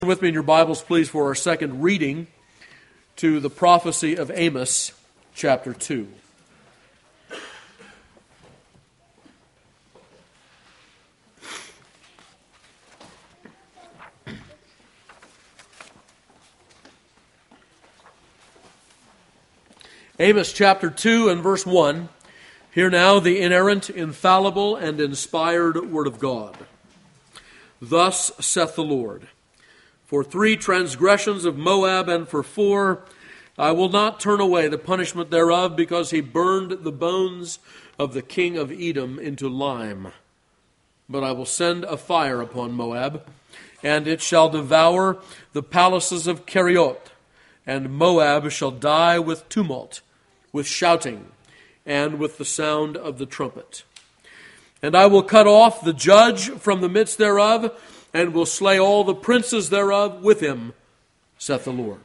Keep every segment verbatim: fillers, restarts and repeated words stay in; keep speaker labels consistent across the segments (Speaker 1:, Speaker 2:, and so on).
Speaker 1: With me in your Bibles, please, for our second reading to the prophecy of Amos, chapter two. Amos chapter two and verse one. Hear now the inerrant, infallible, and inspired word of God. Thus saith the Lord, for three transgressions of Moab and for four, I will not turn away the punishment thereof, because he burned the bones of the king of Edom into lime. But I will send a fire upon Moab, and it shall devour the palaces of Keriot, and Moab shall die with tumult, with shouting, and with the sound of the trumpet. And I will cut off the judge from the midst thereof, and will slay all the princes thereof with him, saith the Lord.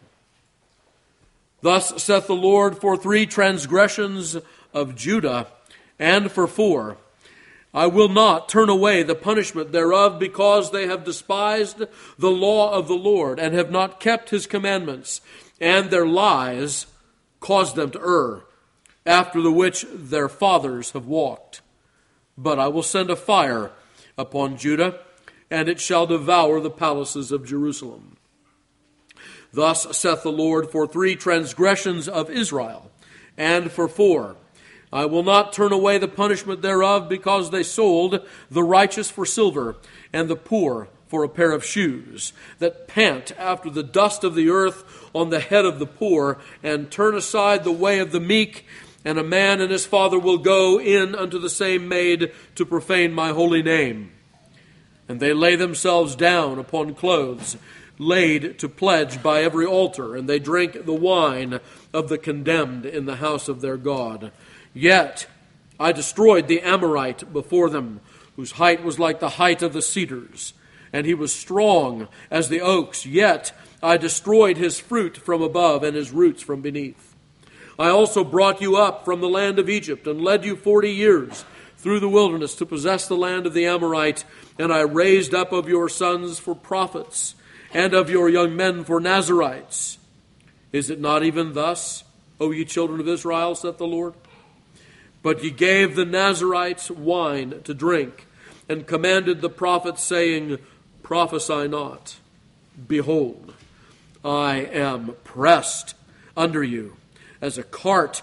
Speaker 1: Thus saith the Lord, for three transgressions of Judah, and for four, I will not turn away the punishment thereof, because they have despised the law of the Lord, and have not kept his commandments, and their lies caused them to err, after the which their fathers have walked. But I will send a fire upon Judah, and it shall devour the palaces of Jerusalem. Thus saith the Lord, for three transgressions of Israel, and for four, I will not turn away the punishment thereof, because they sold the righteous for silver, and the poor for a pair of shoes, that pant after the dust of the earth on the head of the poor, and turn aside the way of the meek, and a man and his father will go in unto the same maid to profane my holy name. And they lay themselves down upon clothes, laid to pledge by every altar, and they drink the wine of the condemned in the house of their God. Yet I destroyed the Amorite before them, whose height was like the height of the cedars, and he was strong as the oaks. Yet I destroyed his fruit from above, and his roots from beneath. I also brought you up from the land of Egypt, and led you forty years through the wilderness to possess the land of the Amorite, and I raised up of your sons for prophets, and of your young men for Nazarites. Is it not even thus, O ye children of Israel, saith the Lord? But ye gave the Nazarites wine to drink, and commanded the prophets, saying, prophesy not. Behold, I am pressed under you, as a cart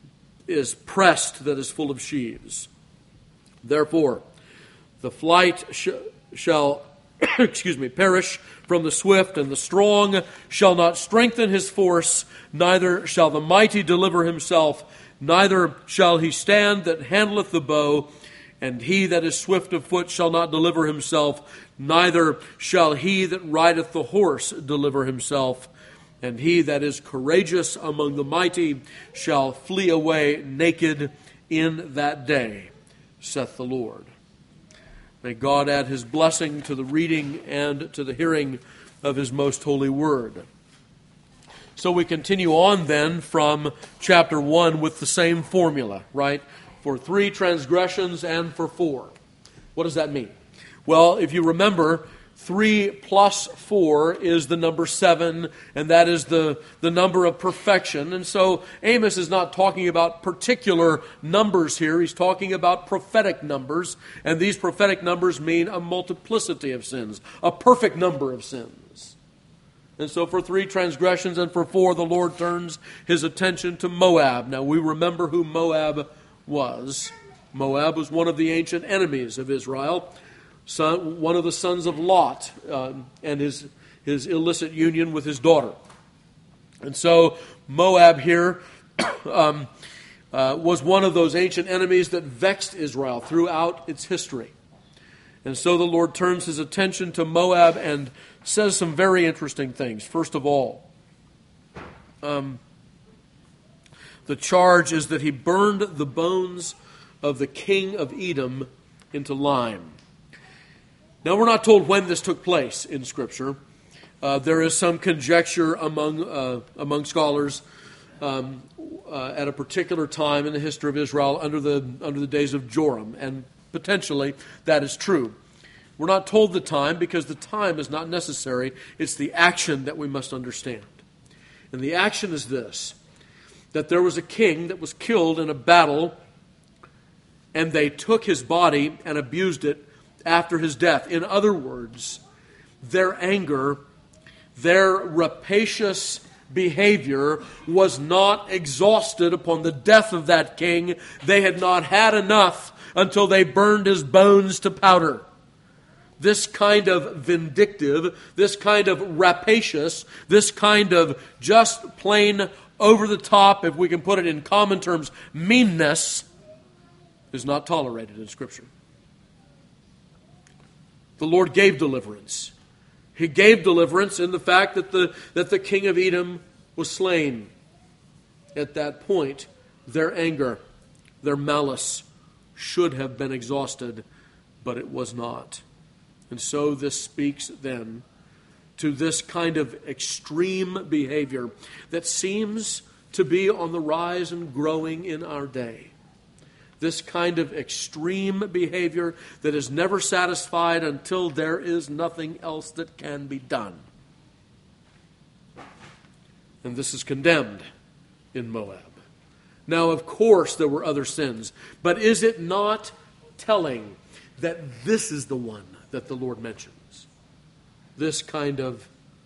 Speaker 1: is pressed that is full of sheaves. Therefore, the flight sh- shall, excuse me, perish from the swift, and the strong shall not strengthen his force, neither shall the mighty deliver himself, neither shall he stand that handleth the bow, and he that is swift of foot shall not deliver himself, neither shall he that rideth the horse deliver himself, and he that is courageous among the mighty shall flee away naked in that day, saith the Lord. May God add his blessing to the reading and to the hearing of his most holy word. So we continue on then from chapter one with the same formula, right? For three transgressions and for four. What does that mean? Well, if you remember, three plus four is the number seven, and that is the, the number of perfection. And so Amos is not talking about particular numbers here. He's talking about prophetic numbers, and these prophetic numbers mean a multiplicity of sins, a perfect number of sins. And so for three transgressions and for four, the Lord turns his attention to Moab. Now we remember who Moab was. Moab was one of the ancient enemies of Israel. Son, one of the sons of Lot uh, and his, his illicit union with his daughter. And so Moab here um, uh, was one of those ancient enemies that vexed Israel throughout its history. And so the Lord turns his attention to Moab and says some very interesting things. First of all, um, the charge is that he burned the bones of the king of Edom into lime. Now, we're not told when this took place in Scripture. Uh, there is some conjecture among uh, among scholars um, uh, at a particular time in the history of Israel under the under the days of Joram, and potentially that is true. We're not told the time because the time is not necessary. It's the action that we must understand. And the action is this, that there was a king that was killed in a battle, and they took his body and abused it after his death. In other words, their anger, their rapacious behavior was not exhausted upon the death of that king. They had not had enough until they burned his bones to powder. This kind of vindictive, this kind of rapacious, this kind of just plain over the top, if we can put it in common terms, meanness is not tolerated in Scripture. The Lord gave deliverance. He gave deliverance in the fact that the, that the king of Edom was slain. At that point, their anger, their malice should have been exhausted, but it was not. And so this speaks then to this kind of extreme behavior that seems to be on the rise and growing in our day. This kind of extreme behavior that is never satisfied until there is nothing else that can be done. And this is condemned in Moab. Now, of course, there were other sins, but is it not telling that this is the one that the Lord mentions? This kind of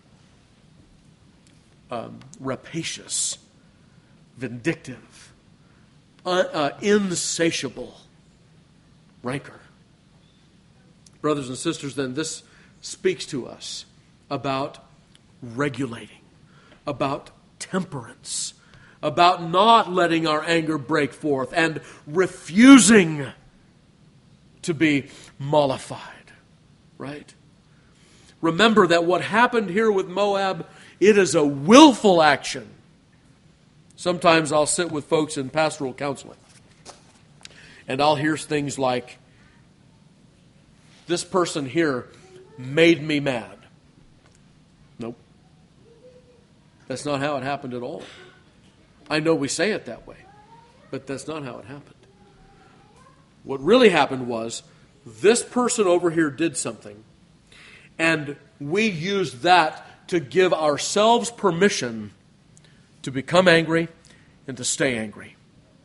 Speaker 1: um, rapacious, vindictive, uh, uh, insatiable rancor. Brothers and sisters, then this speaks to us about regulating, about temperance, about not letting our anger break forth and refusing to be mollified. Right? Remember that what happened here with Moab, it is a willful action. Sometimes I'll sit with folks in pastoral counseling, and I'll hear things like, this person here made me mad. Nope. That's not how it happened at all. I know we say it that way, but that's not how it happened. What really happened was, this person over here did something, and we used that to give ourselves permission to become angry and to stay angry.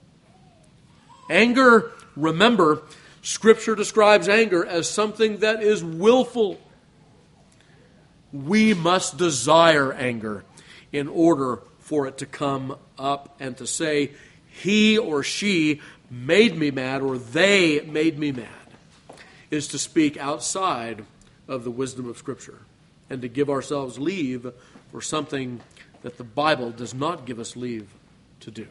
Speaker 1: Anger, remember, Scripture describes anger as something that is willful. We must desire anger in order for it to come up and to say, he or she made me mad, or they made me mad, is to speak outside of the wisdom of Scripture and to give ourselves leave for something that the Bible does not give us leave to do.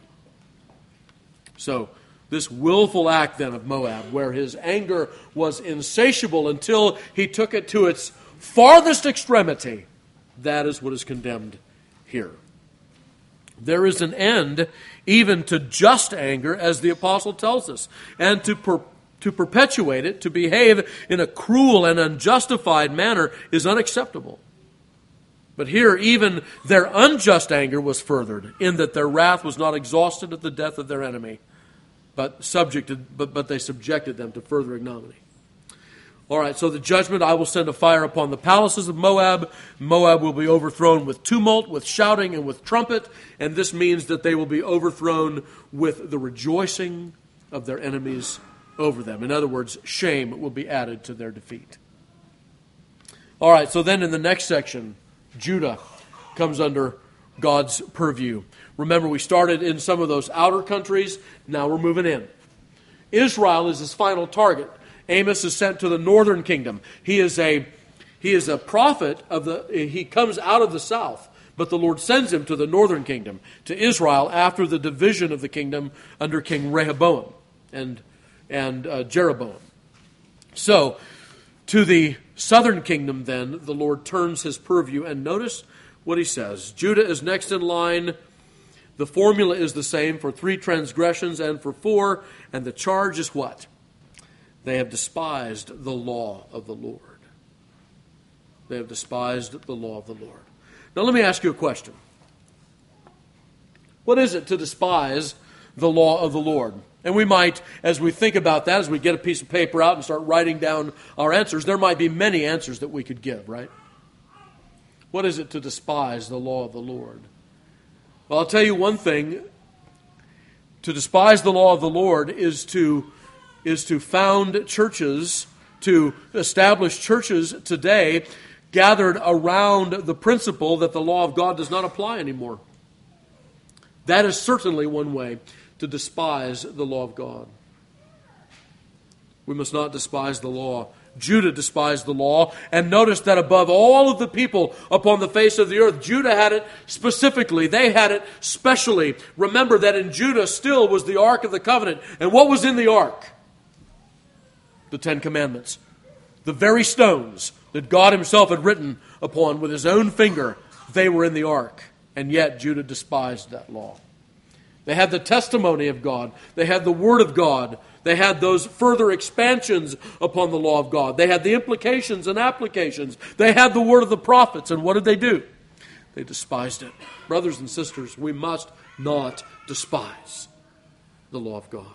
Speaker 1: So, this willful act then of Moab, where his anger was insatiable until he took it to its farthest extremity, that is what is condemned here. There is an end even to just anger, as the apostle tells us, and to per- to perpetuate it, to behave in a cruel and unjustified manner, is unacceptable. But here, even their unjust anger was furthered, in that their wrath was not exhausted at the death of their enemy, but subjected, but, but they subjected them to further ignominy. All right, so the judgment, I will send a fire upon the palaces of Moab. Moab will be overthrown with tumult, with shouting, and with trumpet. And this means that they will be overthrown with the rejoicing of their enemies over them. In other words, shame will be added to their defeat. All right, so then in the next section, Judah comes under God's purview. Remember, we started in some of those outer countries. Now we're moving in. Israel is his final target. Amos is sent to the northern kingdom. He is a he is a prophet of the he comes out of the south, but the Lord sends him to the northern kingdom, to Israel, after the division of the kingdom under King Rehoboam and and uh, Jeroboam. So, to the southern kingdom then, the Lord turns his purview, and notice what he says. Judah is next in line. The formula is the same for three transgressions and for four, and the charge is what? They have despised the law of the Lord. They have despised the law of the Lord. Now let me ask you a question. What is it to despise the law of the Lord? And we might, as we think about that, as we get a piece of paper out and start writing down our answers, there might be many answers that we could give, right? What is it to despise the law of the Lord? Well, I'll tell you one thing. To despise the law of the Lord is to, is to found churches, to establish churches today gathered around the principle that the law of God does not apply anymore. That is certainly one way to despise the law of God. We must not despise the law. Judah despised the law, and notice that above all of the people upon the face of the earth, Judah had it specifically. They had it specially. Remember that in Judah still was the Ark of the Covenant. And what was in the Ark? The Ten Commandments. The very stones that God himself had written upon with his own finger, they were in the Ark. And yet Judah despised that law. They had the testimony of God. They had the Word of God. They had those further expansions upon the law of God. They had the implications and applications. They had the word of the prophets. And what did they do? They despised it. Brothers and sisters, we must not despise the law of God.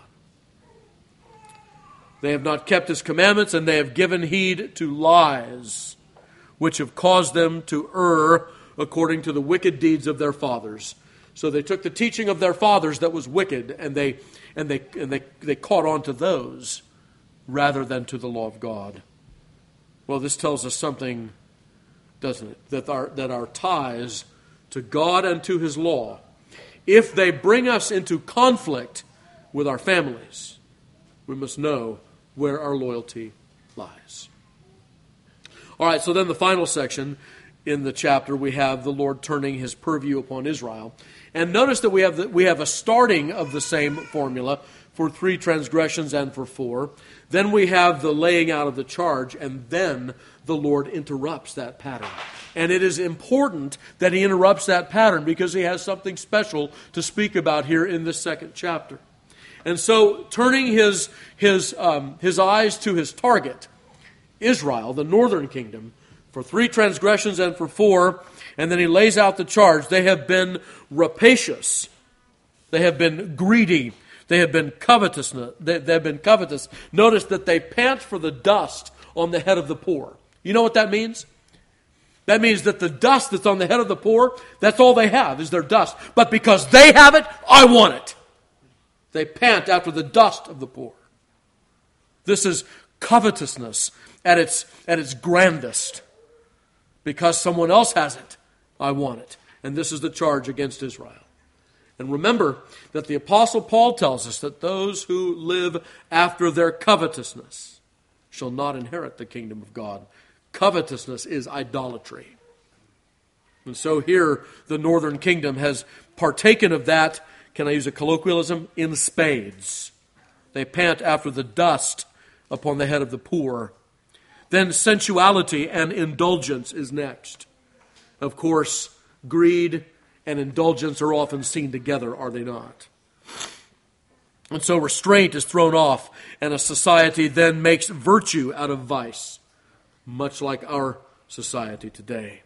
Speaker 1: They have not kept his commandments, and they have given heed to lies, which have caused them to err according to the wicked deeds of their fathers. So they took the teaching of their fathers that was wicked, and they and they and they, they caught on to those rather than to the law of God. Well, this tells us something, doesn't it? That our that our ties to God and to his law, if they bring us into conflict with our families, we must know where our loyalty lies. All right, so then the final section in the chapter, we have the Lord turning his purview upon Israel. And notice that we have the, we have a starting of the same formula for three transgressions and for four. Then we have the laying out of the charge, and then the Lord interrupts that pattern. And it is important that he interrupts that pattern because he has something special to speak about here in this second chapter. And so, turning his his um, his eyes to his target, Israel, the northern kingdom, for three transgressions and for four, and then he lays out the charge. They have been rapacious. They have been greedy. They have been covetous. They, they have been covetous. Notice that they pant for the dust on the head of the poor. You know what that means? That means that the dust that's on the head of the poor, that's all they have, is their dust. But because they have it, I want it. They pant after the dust of the poor. This is covetousness at its, at its grandest. Because someone else has it, I want it. And this is the charge against Israel. And remember that the Apostle Paul tells us that those who live after their covetousness shall not inherit the kingdom of God. Covetousness is idolatry. And so here the northern kingdom has partaken of that, can I use a colloquialism, in spades. They pant after the dust upon the head of the poor. Then sensuality and indulgence is next. Of course, greed and indulgence are often seen together, are they not? And so restraint is thrown off, and a society then makes virtue out of vice, much like our society today.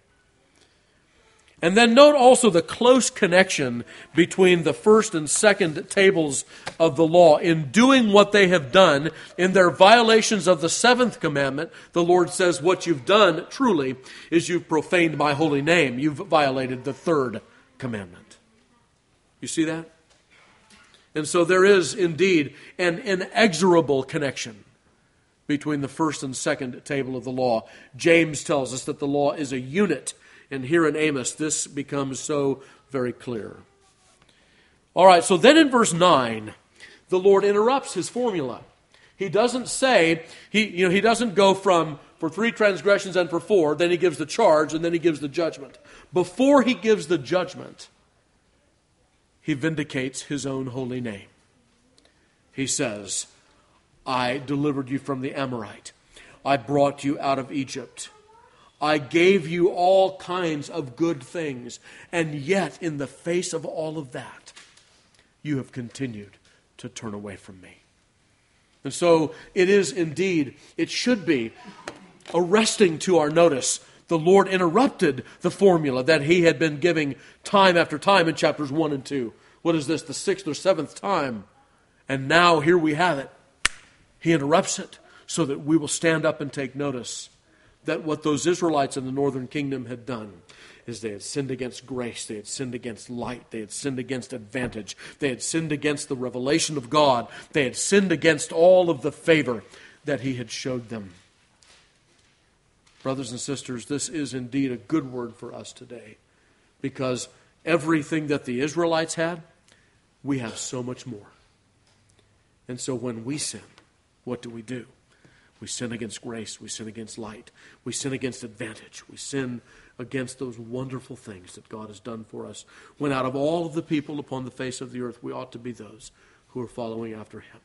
Speaker 1: And then note also the close connection between the first and second tables of the law. In doing what they have done, in their violations of the seventh commandment, the Lord says, what you've done truly is you've profaned my holy name. You've violated the third commandment. You see that? And so there is indeed an inexorable connection between the first and second table of the law. James tells us that the law is a unit. And here in Amos, this becomes so very clear. All right, so then in verse nine, the Lord interrupts his formula. He doesn't say, he, you know, he doesn't go from for three transgressions and for four, then he gives the charge, and then he gives the judgment. Before he gives the judgment, he vindicates his own holy name. He says, I delivered you from the Amorite. I brought you out of Egypt. I gave you all kinds of good things, and yet in the face of all of that, you have continued to turn away from me. And so it is indeed, it should be arresting to our notice. The Lord interrupted the formula that he had been giving time after time in chapters one and two. What is this, the sixth or seventh time? And now here we have it. He interrupts it so that we will stand up and take notice that what those Israelites in the northern kingdom had done is they had sinned against grace, they had sinned against light, they had sinned against advantage, they had sinned against the revelation of God, they had sinned against all of the favor that He had showed them. Brothers and sisters, this is indeed a good word for us today, because everything that the Israelites had, we have so much more. And so when we sin, what do we do? We sin against grace, we sin against light, we sin against advantage, we sin against those wonderful things that God has done for us, when out of all of the people upon the face of the earth, we ought to be those who are following after Him.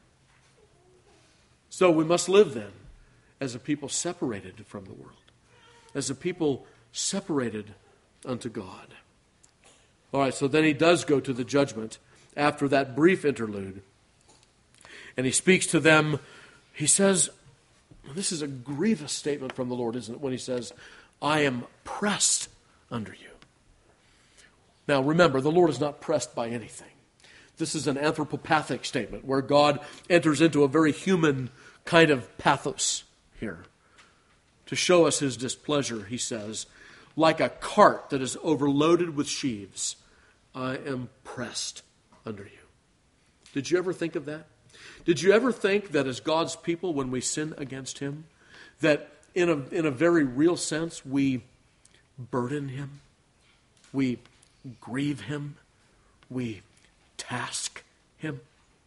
Speaker 1: So we must live then as a people separated from the world, as a people separated unto God. All right, so then he does go to the judgment after that brief interlude. And he speaks to them. He says, this is a grievous statement from the Lord, isn't it? When he says, I am pressed under you. Now remember, the Lord is not pressed by anything. This is an anthropopathic statement where God enters into a very human kind of pathos here. To show us His displeasure, he says, like a cart that is overloaded with sheaves, I am pressed under you. Did you ever think of that? Did you ever think that as God's people, when we sin against Him, that in a, in a very real sense, we burden Him, we grieve Him, we task Him?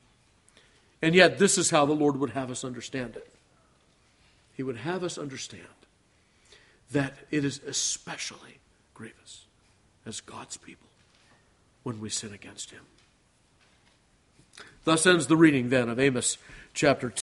Speaker 1: And yet this is how the Lord would have us understand it. He would have us understand that it is especially grievous as God's people when we sin against Him. Thus ends the reading then of Amos chapter